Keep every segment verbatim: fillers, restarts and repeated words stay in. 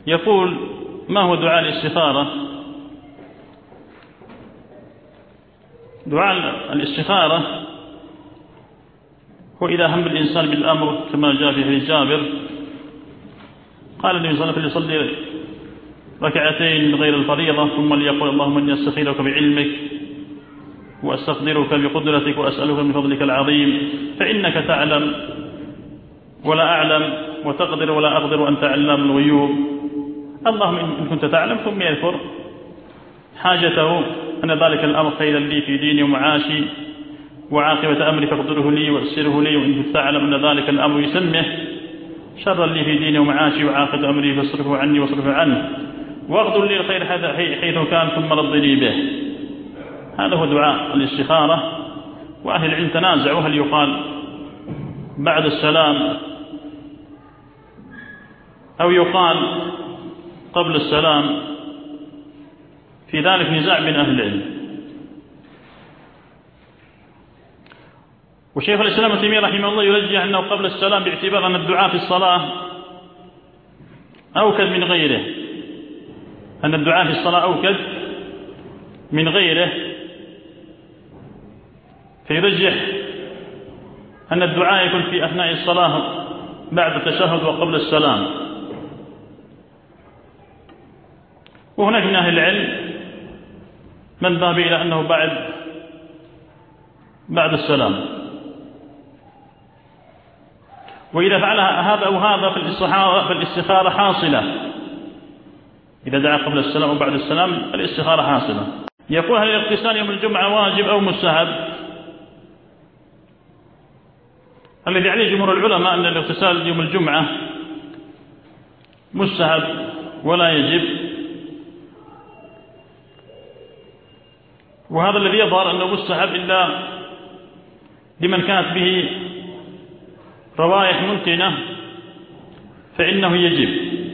يقول: ما هو دعاء الاستخارة؟ دعاء الاستخارة هو إذا هم الإنسان بالأمر كما جاء في حديث جابر، قال النبي صلى الله عليه وسلم: يصلي ركعتين من غير الفريضة ثم ليقول: اللهم إني أستخيرك بعلمك وأستقدرك بقدرتك وأسألك من فضلك العظيم، فإنك تعلم ولا أعلم وتقدر ولا أقدر وأنت علام الغيوب. اللهم إن كنت تعلم، ثم يذكر حاجته أن ذلك الأمر خيرا لي في ديني ومعاشي وعاقبة أمري فاقدره لي وأسره لي، وإن كنت تعلم أن ذلك الأمر يسمه شرا لي في ديني ومعاشي وعاقبة أمري فاصرفه عني واصرفه عنه، واقدر لي الخير حيث كان ثم رضني به. هذا هو دعاء الاستخارة. وأهل العلم تنازعوا هل يقال بعد السلام أو يقال قبل السلام، في ذلك نزاع بين أهل العلم. وشيخ الإسلام ابن تيمية رحمه الله يرجح أنه قبل السلام، باعتبار أن الدعاء في الصلاة أوكد من غيره، أن الدعاء في الصلاة أوكد من غيره، فيرجح أن الدعاء يكون في أثناء الصلاة بعد التشهد وقبل السلام. وهناك من أهل العلم من ذهب إلى أنه بعد بعد السلام. وإذا فعل هذا أو هذا فالاستخارة حاصلة، إذا دعا قبل السلام وبعد السلام الاستخارة حاصلة. يقول: هل الاغتسال يوم الجمعة واجب أو مستحب؟ الذي عليه جمهور العلماء أن الاغتسال يوم الجمعة مستحب ولا يجب، وهذا الذي يظهر أنه مستحب إلا لمن كانت به روائح منتنة فإنه يجب،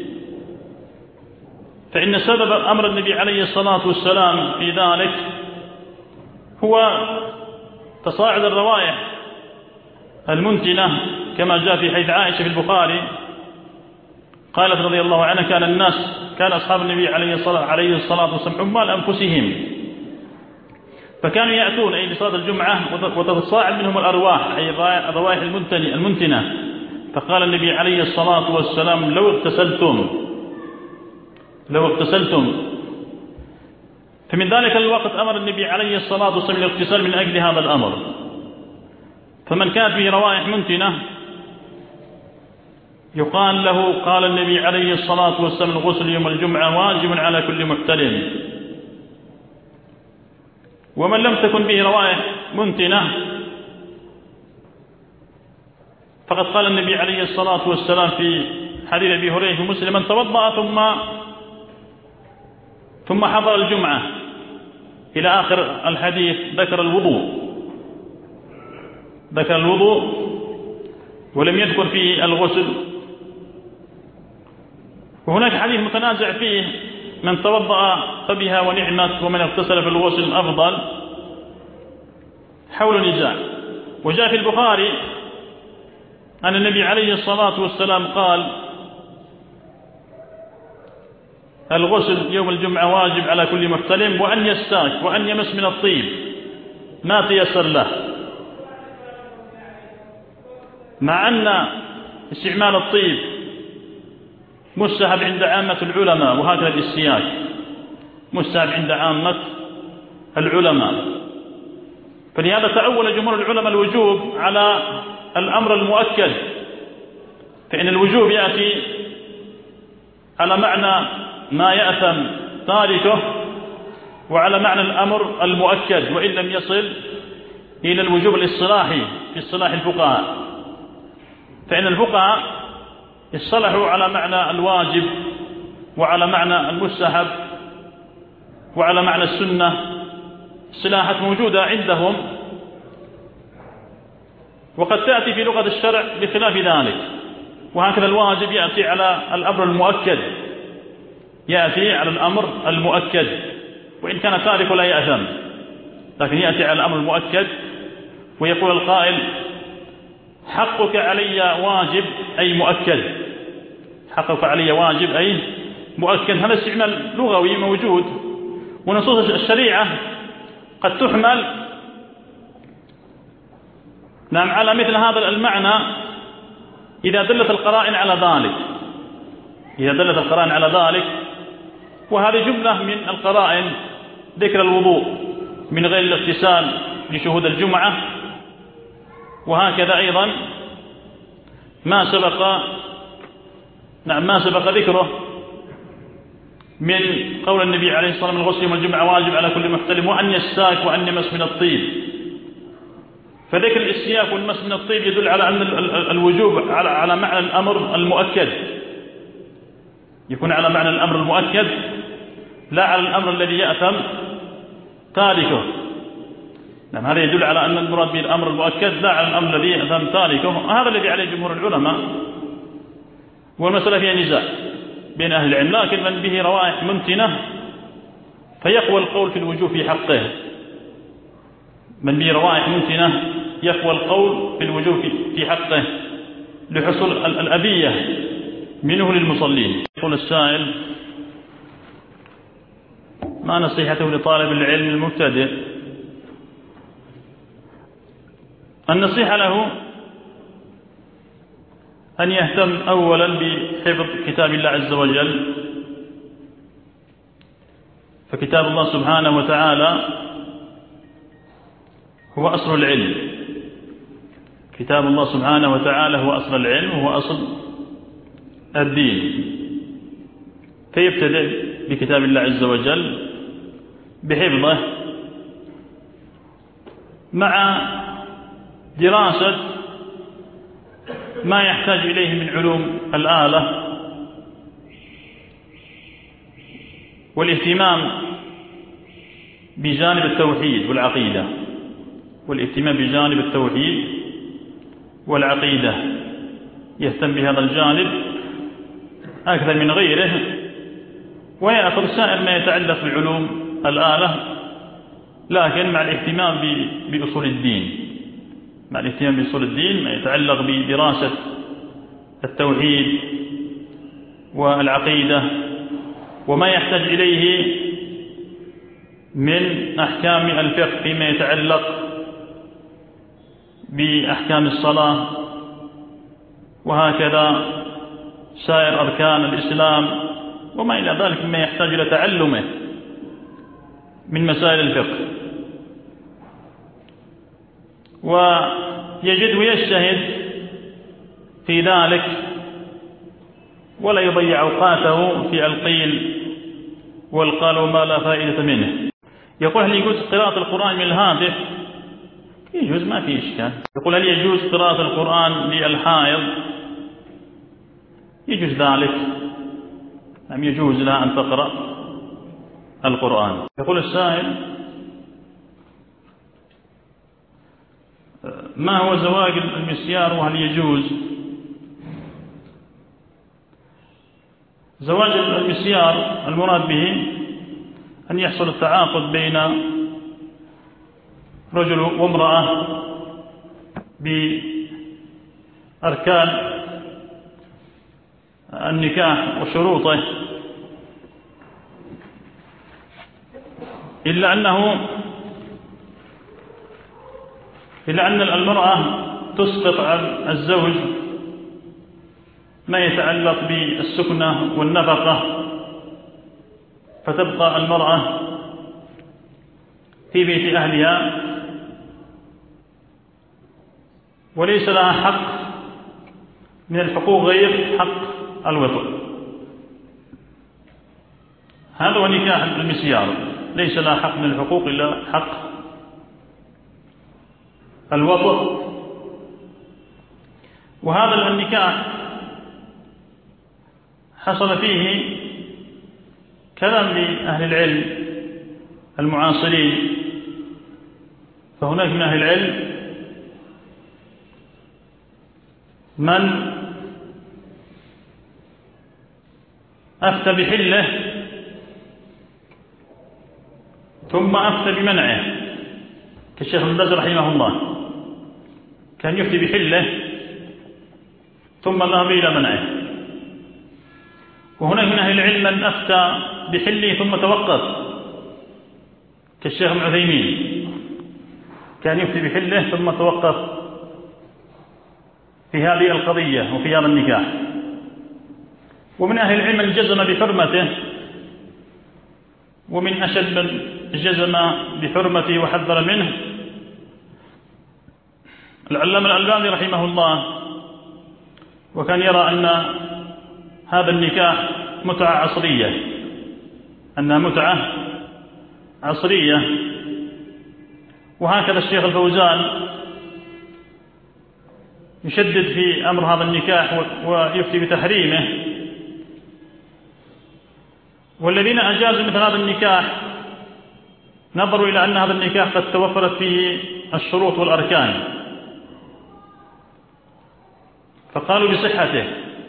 فإن سبب أمر النبي عليه الصلاة والسلام في ذلك هو تصاعد الروائح المنتنة، كما جاء في حديث عائشة في البخاري قالت رضي الله عنها: كان الناس كان أصحاب النبي عليه الصلاة عليه الصلاة والسلام عمال أنفسهم، فكانوا يأتون أي لصلاة الجمعة وتتصاعد منهم الأرواح أي الروائح المنتنة، فقال النبي عليه الصلاة والسلام: لو اغتسلتم لو اغتسلتم فمن ذلك الوقت أمر النبي عليه الصلاة والسلام الاغتسال من أجل هذا الأمر. فمن كانت به روائح منتنة يقال له: قال النبي عليه الصلاة والسلام: الغسل يوم الجمعة واجب على كل محتلم. ومن لم تكن به روائح منتنة فقد قال النبي عليه الصلاة والسلام في حديث أبي هريرة في مسلم: من توضأ ثم ثم حضر الجمعة إلى آخر الحديث، ذكر الوضوء ذكر الوضوء ولم يذكر فيه الغسل. وهناك حديث متنازع فيه: من توضأ فبها ونعمت، ومن اغتسل في الغسل أفضل، حول نزاع. وجاء في البخاري أن النبي عليه الصلاة والسلام قال: الغسل يوم الجمعة واجب على كل محتلم، وأن يستاك وأن يمس من الطيب ما تيسر له، مع أن استعمال الطيب مستحب عند عامة العلماء، وهكذا الاستياك مستحب عند عامة العلماء. فلهذا تأول جمهور العلماء الوجوب على الأمر المؤكد، فإن الوجوب يأتي على معنى ما يأثم تاركه، وعلى معنى الأمر المؤكد وإن لم يصل إلى الوجوب الاصطلاحي في اصطلاح الفقهاء. فإن الفقهاء اصطلحوا على معنى الواجب وعلى معنى المستحب وعلى معنى السنة، اصطلاحات موجودة عندهم، وقد تأتي في لغة الشرع بخلاف ذلك. وهكذا الواجب يأتي على الأمر المؤكد، يأتي على الأمر المؤكد وإن كان تارك لا يأثم، لكن يأتي على الأمر المؤكد. ويقول القائل: حقك علي واجب أي مؤكد، حقك علي واجب أي مؤكد، هذا استعمال لغوي موجود، ونصوص الشريعة قد تحمل نعم على مثل هذا المعنى إذا دلت القرائن على ذلك، إذا دلت القرائن على ذلك. وهذه جملة من القرائن: ذكر الوضوء من غير الاغتسال لشهود الجمعة، وهكذا أيضا ما سبق نعم ما سبق ذكره من قول النبي عليه الصلاة والسلام: الغسل يوم الجمعة واجب على كل محتلم، وأن يستاك وأن يمس من الطيب. فذكر الاستياك والمس من الطيب يدل على أن الوجوب على على معنى الأمر المؤكد، يكون على معنى الأمر المؤكد لا على الأمر الذي يأثم تاركه. نعم هذا يدل على أن المراد به الأمر المؤكد لا على الأمر الذي يأثم تاركه. هذا الذي عليه جمهور العلماء، والمسألة فيها نزاع بين أهل العلم، لكن من به روائح منتنة فيقوى القول في الوجوب في حقه، من به روائح منتنة يقوى القول في الوجوب في حقه لحصول الأذية منه للمصلين. يقول السائل: ما نصيحته لطالب العلم المبتدئ؟ النصيحة له أن يهتم أولا بحفظ كتاب الله عز وجل، فكتاب الله سبحانه وتعالى هو أصل العلم، كتاب الله سبحانه وتعالى هو أصل العلم وهو أصل الدين. فيبتدئ بكتاب الله عز وجل بحفظه مع دراسة ما يحتاج إليه من علوم الآلة، والاهتمام بجانب التوحيد والعقيدة، والاهتمام بجانب التوحيد والعقيدة، يهتم بهذا الجانب أكثر من غيره، ويأخذ سائر ما يتعلق بعلوم الآلة، لكن مع الاهتمام بأصول الدين، مع الاهتمام بأصول الدين ما يتعلق بدراسة التوحيد والعقيدة وما يحتاج إليه من أحكام الفقه فيما يتعلق بأحكام الصلاة، وهكذا سائر أركان الإسلام وما إلى ذلك مما يحتاج إلى تعلمه من مسائل الفقه. ويجد ويجتهد في ذلك ولا يضيع أوقاته في القيل والقال وما لا فائدة منه. يقول: هل يجوز قراءة القرآن من الهاتف؟ يجوز، ما في إشكال. يقول: هل يجوز قراءة القرآن للحائض؟ يجوز ذلك، أم يجوز لها أن تقرأ القرآن. يقول السائل: ما هو زواج المسيار وهل يجوز؟ زواج المسيار المراد به أن يحصل التعاقد بين رجل وامرأة بأركان النكاح وشروطه، إلا أنه إلا أن المرأة تسقط عن الزوج ما يتعلق بالسكنة والنفقة، فتبقى المرأة في بيت أهلها وليس لها حق من الحقوق غير حق الوطء. هذا هو نكاح المسيار، ليس لها حق من الحقوق إلا حق الوطء. وهذا النكاح حصل فيه كلام لأهل العلم المعاصرين، فهناك من أهل العلم من أفتى بحله ثم أفتى بمنعه، كالشيخ ابن باز رحمه الله كان يفتي بحله ثم ذهب إلى منعه. وهناك من أهل العلم من أفتى بحله ثم توقف، كالشيخ ابن عثيمين كان يفتي بحله ثم توقف في هذه القضية وفي هذا النكاح. ومن أهل العلم الجزم بحرمته، ومن أشد من جزم بحرمته وحذر منه العلامة الألباني رحمه الله، وكان يرى أن هذا النكاح متعة عصرية، أنها متعة عصرية. وهكذا الشيخ الفوزان يشدد في أمر هذا النكاح ويفتي بتحريمه. والذين أجازوا مثل هذا النكاح نظروا إلى أن هذا النكاح قد توفرت فيه الشروط والأركان، فقالوا بصحته.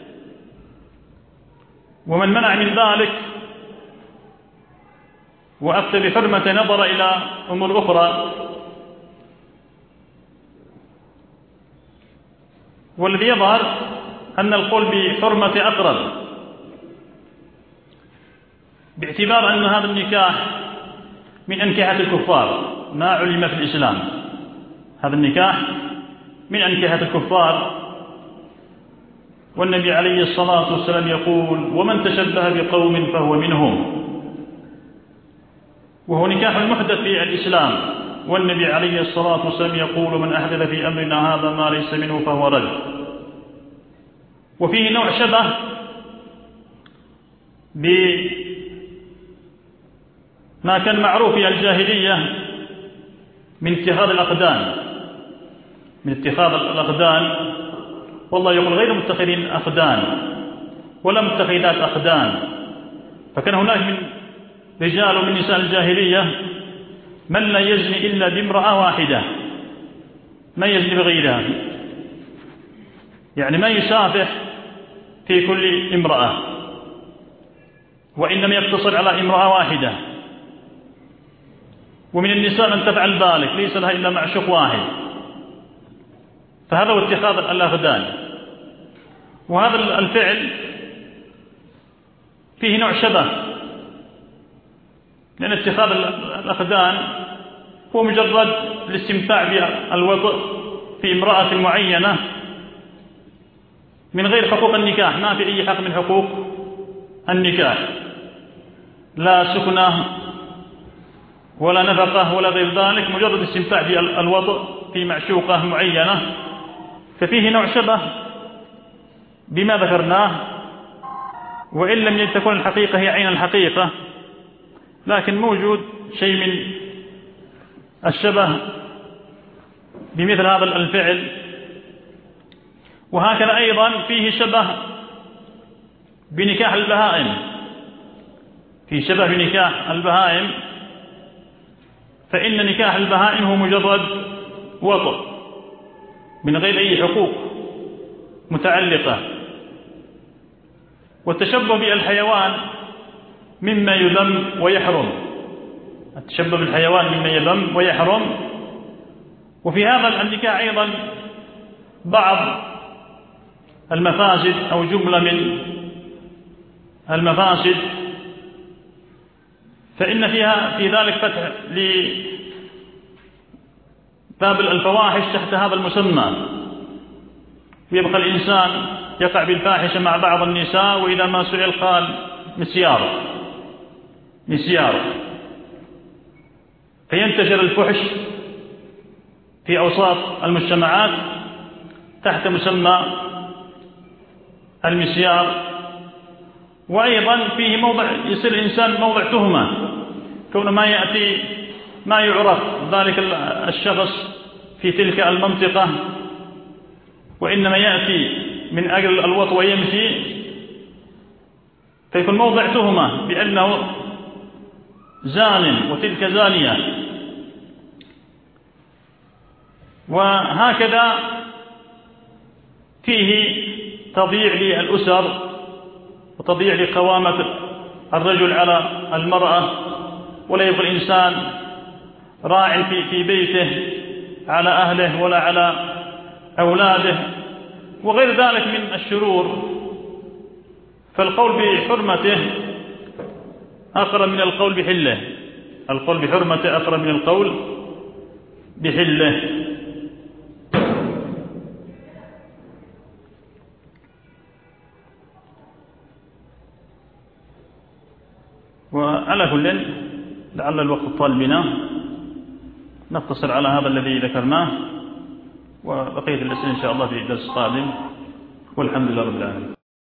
ومن منع من ذلك وأفتى بحرمته نظر إلى أمور أخرى. والذي يظهر أن القول بحرمته أقرب، باعتبار أن هذا النكاح من أنكحة الكفار ما علم في الإسلام. هذا النكاح من أنكحة الكفار، والنبي عليه الصلاة والسلام يقول: ومن تشبه بقوم فهو منهم. وهو نكاح محدث في الإسلام، والنبي عليه الصلاة والسلام يقول: من أحدث في أمرنا هذا ما ليس منه فهو رد. وفيه نوع شبه بما كان معروف في الجاهلية من اتخاذ الأقدان، من اتخاذ الأقدان. والله يقول: غير متخذين أقدان ولا متخذات أقدان. فكان هناك من رجال ومن نساء الجاهلية من لا يزني إلا بامرأة واحدة، ما يزني بغيرها، يعني ما يسافح في كل امرأة، وإنما يقتصر على امرأة واحدة. ومن النساء من تفعل ذلك ليس لها إلا معشوق واحد، فهذا هو اتخاذ الأقدان. وهذا الفعل فيه نوع شبه، لأن اتخاذ الأقدان هو مجرد الاستمتاع بالوطء في امرأة معينة من غير حقوق النكاح، ما في أي حق من حقوق النكاح، لا سكنة ولا نفقة ولا غير ذلك، مجرد استمتاع بالوطء في معشوقة معينة. ففيه نوع شبه بما ذكرناه، وإن لم تكن الحقيقة هي عين الحقيقة، لكن موجود شيء من الشبه بمثل هذا الفعل. وهكذا أيضا فيه شبه بنكاح البهائم، فيه شبه بنكاح البهائم، فإن نكاح البهائم هو مجرد وطء من غير أي حقوق متعلقة. والتشبه بالحيوان مما يذم ويحرم، التشبه بالحيوان مما يذم ويحرم. وفي هذا النكاح أيضا بعض المفاسد أو جملة من المفاسد، فإن فيها في ذلك فتح لباب الفواحش تحت هذا المسمى، ويبقى الإنسان يقع بالفاحشة مع بعض النساء، وإذا ما سئل قال مسيار مسيار، فينتشر الفحش في أوساط المجتمعات تحت مسمى المسيار. وأيضا فيه موضع يصير الإنسان موضع تهمة، كون ما يأتي ما يعرف ذلك الشخص في تلك المنطقة، وإنما يأتي من أجل الوطء ويمشي، فيكون موضع تهمة بأنه زان وتلك زانية. وهكذا فيه تضييع للأسر وتضييع لقوامة الرجل على المرأة، ولا يبقى الإنسان راع في في بيته على أهله ولا على أولاده وغير ذلك من الشرور. فالقول بحرمته أقرب من القول بحله، القول بحرمته أقرب من القول بحله. وعلى كل لعل الوقت طال بنا، نقتصر على هذا الذي ذكرناه، وبقية الأسئلة إن شاء الله في درس قادم، والحمد لله رب العالمين.